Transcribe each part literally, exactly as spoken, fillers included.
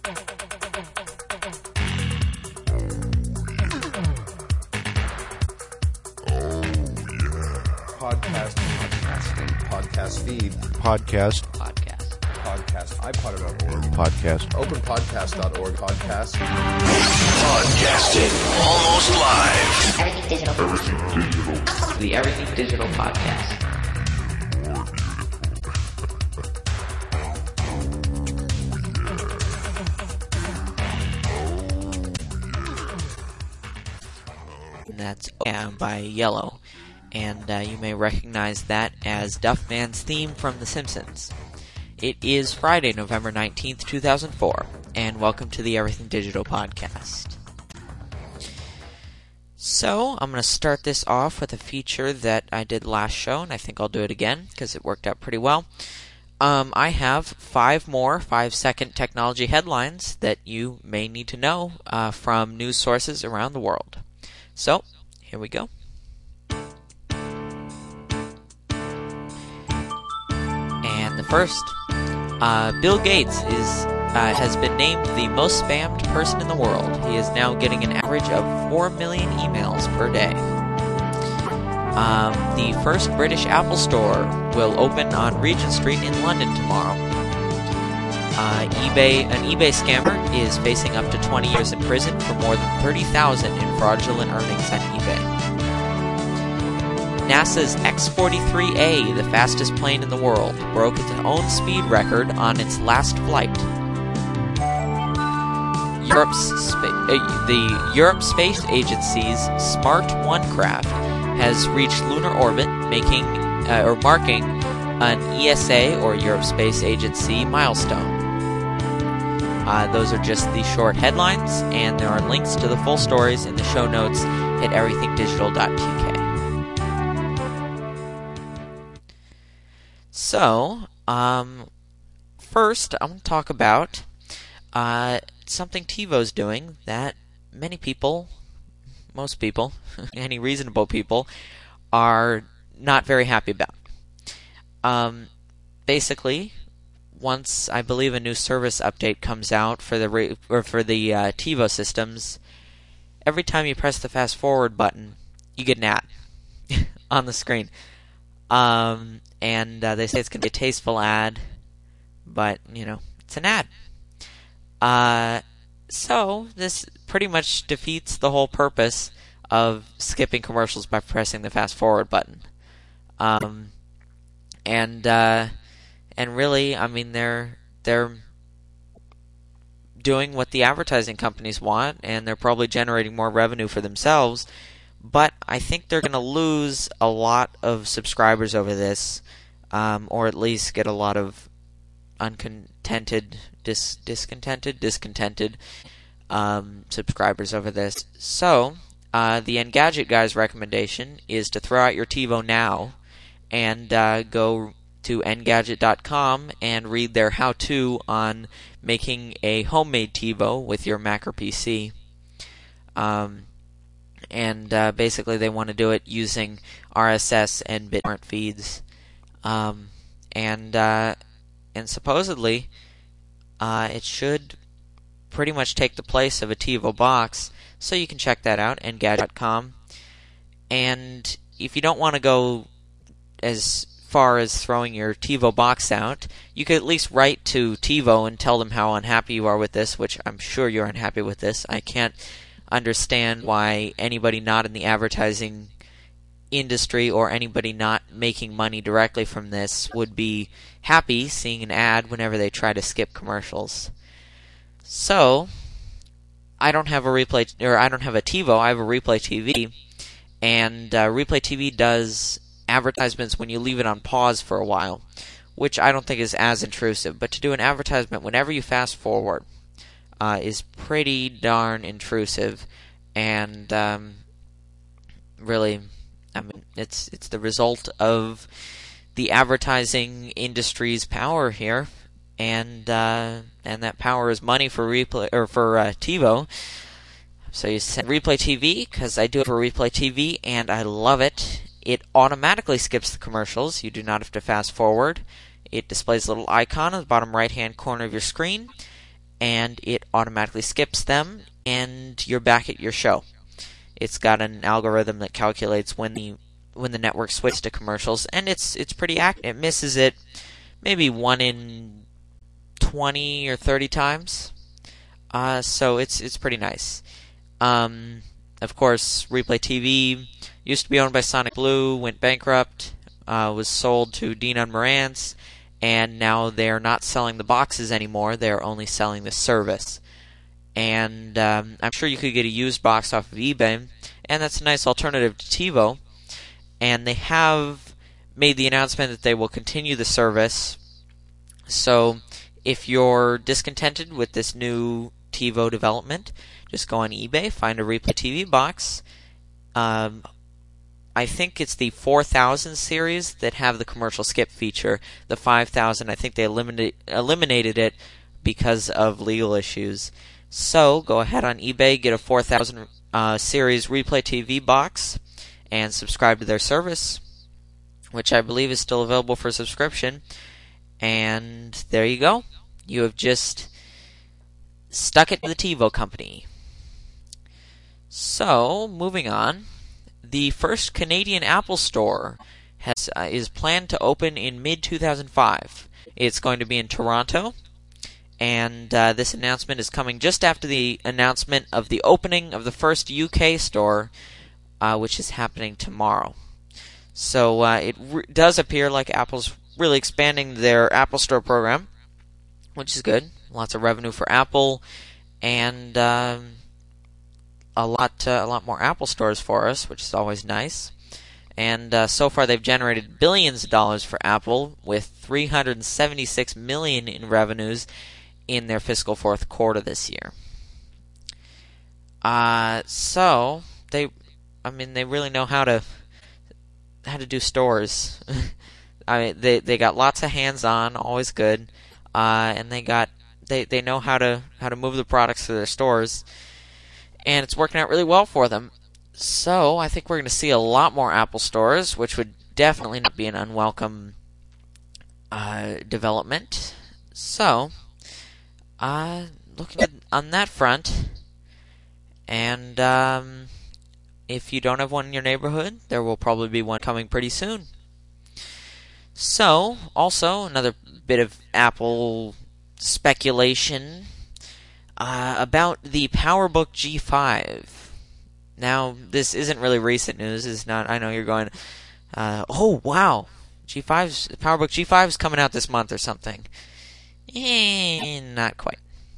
Podcast, podcasting, podcast feed, podcast, Podcast. podcast, iPod dot org, podcast, open podcast dot org, podcast. Podcasting almost live. Everything digital. Everything digital. The Everything Digital Podcast. And that's uh, by Yellow. And uh, you may recognize that as Duffman's theme from The Simpsons. It is Friday, November nineteenth, two thousand four, and welcome to the Everything Digital Podcast. So, I'm going to start this off with a feature that I did last show, and I think I'll do it again, because it worked out pretty well. Um, I have five more five-second technology headlines that you may need to know uh, from news sources around the world. So, here we go. And the first, uh, Bill Gates is uh, has been named the most spammed person in the world. He is now getting an average of four million emails per day. Um, the first British Apple store will open on Regent Street in London tomorrow. Uh, eBay, an eBay scammer is facing up to twenty years in prison for more than thirty thousand in fraudulent earnings on eBay. NASA's X forty-three A, the fastest plane in the world, broke its own speed record on its last flight. Europe's spa- uh, the Europe Space Agency's Smart one craft has reached lunar orbit, making uh, or marking an E S A or Europe Space Agency milestone. Uh, those are just the short headlines, and there are links to the full stories in the show notes at everything digital dot t k. So, um, first, I'm going to talk about uh, something TiVo's doing that many people, most people, any reasonable people, are not very happy about. Um, basically, once I believe a new service update comes out for the re- or for the uh, TiVo systems, every time you press the fast forward button, you get an ad on the screen. Um, and uh, they say it's going to be a tasteful ad, but, you know, it's an ad. Uh, so, this pretty much defeats the whole purpose of skipping commercials by pressing the fast forward button. Um, and, uh, and really, I mean, they're, they're doing what the advertising companies want, and they're probably generating more revenue for themselves. But I think they're going to lose a lot of subscribers over this, um, or at least get a lot of uncontented, dis- discontented, discontented um, subscribers over this. So, uh, the Engadget guy's recommendation is to throw out your TiVo now and uh, go to engadget dot com and read their how-to on making a homemade TiVo with your Mac or P C. Um... And uh, basically, they want to do it using R S S and BitTorrent feeds, um, and uh, and supposedly, uh, it should pretty much take the place of a TiVo box. So you can check that out, engadget dot com. And if you don't want to go as far as throwing your TiVo box out, you could at least write to TiVo and tell them how unhappy you are with this. Which I'm sure you're unhappy with this. I can't understand why anybody not in the advertising industry or anybody not making money directly from this would be happy seeing an ad whenever they try to skip commercials. So, I don't have a replay, or I don't have a TiVo, I have a Replay T V, and uh, Replay T V does advertisements when you leave it on pause for a while, which I don't think is as intrusive, but to do an advertisement whenever you fast forward, Uh, is pretty darn intrusive, and um, really, I mean, it's it's the result of the advertising industry's power here, and uh, and that power is money for replay or for uh, TiVo. So you send Replay T V, because I do it for Replay T V, and I love it. It automatically skips the commercials. You do not have to fast forward. It displays a little icon in the bottom right-hand corner of your screen. and it automatically skips them, and you're back at your show. It's got an algorithm that calculates when the when the network switches to commercials, and it's it's pretty accurate. It misses it maybe one in twenty or thirty times, uh, so it's it's pretty nice. Um, of course, Replay T V used to be owned by Sonic Blue, went bankrupt, uh, was sold to Dean Unmarantz, and now they're not selling the boxes anymore. They're only selling the service. And um, I'm sure you could get a used box off of eBay, and that's a nice alternative to TiVo. And they have made the announcement that they will continue the service. So if you're discontented with this new TiVo development, just go on eBay, find a Replay T V box. Um, I think it's the four thousand series that have the commercial skip feature. The five thousand, I think they eliminate, eliminated it because of legal issues. So go ahead on eBay, get a four thousand uh, series Replay T V box, and subscribe to their service, which I believe is still available for subscription. And there you go. You have just stuck it to the TiVo company. So, moving on. The first Canadian Apple Store has uh, is planned to open in mid two thousand five. It's going to be in Toronto. And uh, this announcement is coming just after the announcement of the opening of the first U K store, uh, which is happening tomorrow. So uh, it re- does appear like Apple's really expanding their Apple Store program, which is good. Lots of revenue for Apple, and um, a lot, uh, a lot more Apple stores for us, which is always nice. And uh, so far, they've generated billions of dollars for Apple, with three hundred seventy-six million dollars in revenues in their fiscal fourth quarter this year. Uh, so they, I mean, they really know how to how to do stores. I mean, they they got lots of hands-on, always good, uh, and they got they, they know how to how to move the products to their stores, and it's working out really well for them. So I think we're going to see a lot more Apple stores, which would definitely not be an unwelcome uh, development. So. Uh, looking at, on that front, and um, if you don't have one in your neighborhood, there will probably be one coming pretty soon. So, also, another bit of Apple speculation uh, about the PowerBook G five. Now, this isn't really recent news. It's not. I know you're going, uh, oh, wow, G five's, PowerBook G five is coming out this month or something. Eh, not quite.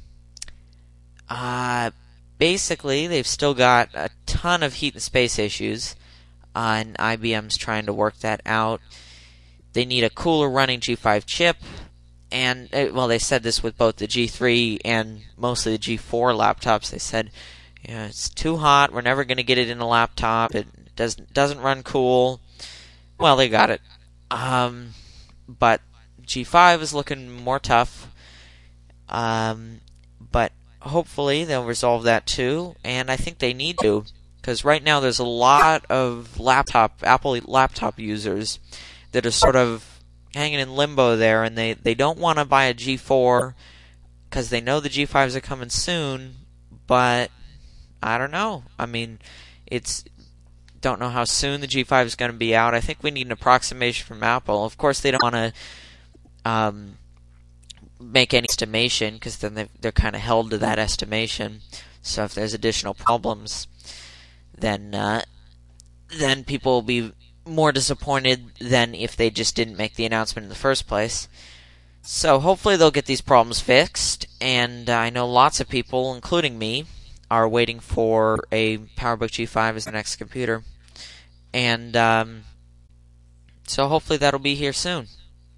Uh, basically, they've still got a ton of heat and space issues, uh, and I B M's trying to work that out. They need a cooler running G five chip, and, uh, well, they said this with both the G three and mostly the G four laptops. They said, you know, it's too hot, we're never going to get it in a laptop, it doesn't, doesn't run cool. Well, they got it. Um, but G five is looking more tough, um, but hopefully they'll resolve that too, and I think they need to, because right now there's a lot of laptop, Apple laptop users that are sort of hanging in limbo there, and they, they don't want to buy a G four, because they know the G fives are coming soon, but I don't know. I mean, it's... don't know how soon the G five is going to be out. I think we need an approximation from Apple. Of course, they don't want to Um, make any estimation, because then they're, they're kind of held to that estimation. So if there's additional problems, then uh, then people will be more disappointed than if they just didn't make the announcement in the first place. So hopefully they'll get these problems fixed, and uh, I know lots of people, including me, are waiting for a PowerBook G five as the next computer. And um, so hopefully that'll be here soon.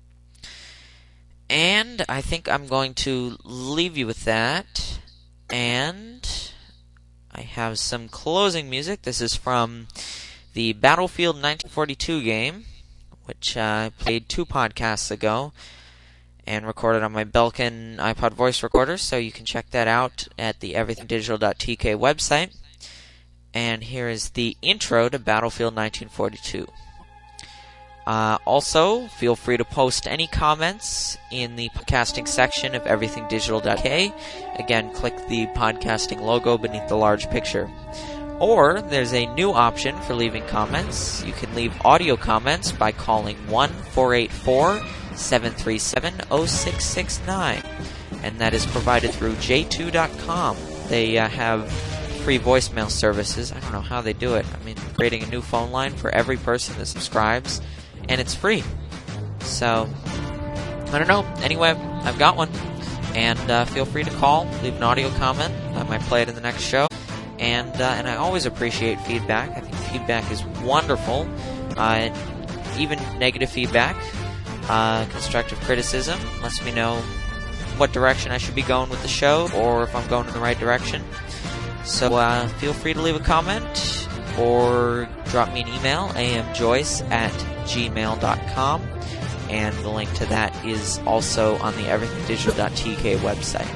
And I think I'm going to leave you with that. And I have some closing music. This is from the Battlefield nineteen forty-two game, which uh, I played two podcasts ago and recorded on my Belkin iPod voice recorder, so you can check that out at the everything digital dot t k website. And here is the intro to Battlefield nineteen forty-two. Uh, also, feel free to post any comments in the podcasting section of everything digital dot k. Again, click the podcasting logo beneath the large picture. Or, there's a new option for leaving comments. You can leave audio comments by calling one four eight four, seven three seven, zero six six nine. And that is provided through j two dot com. They uh, have free voicemail services. I don't know how they do it. I mean, creating a new phone line for every person that subscribes. And it's free. So, I don't know. Anyway, I've got one. And uh, feel free to call, leave an audio comment. I might play it in the next show. And uh, and I always appreciate feedback. I think feedback is wonderful. Uh, even negative feedback, uh, constructive criticism lets me know what direction I should be going with the show, or if I'm going in the right direction. So uh, feel free to leave a comment, or drop me an email, amjoyce at gmail dot com, and the link to that is also on the everything digital dot t k website.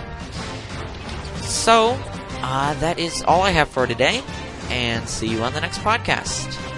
So, uh, that is all I have for today, and see you on the next podcast.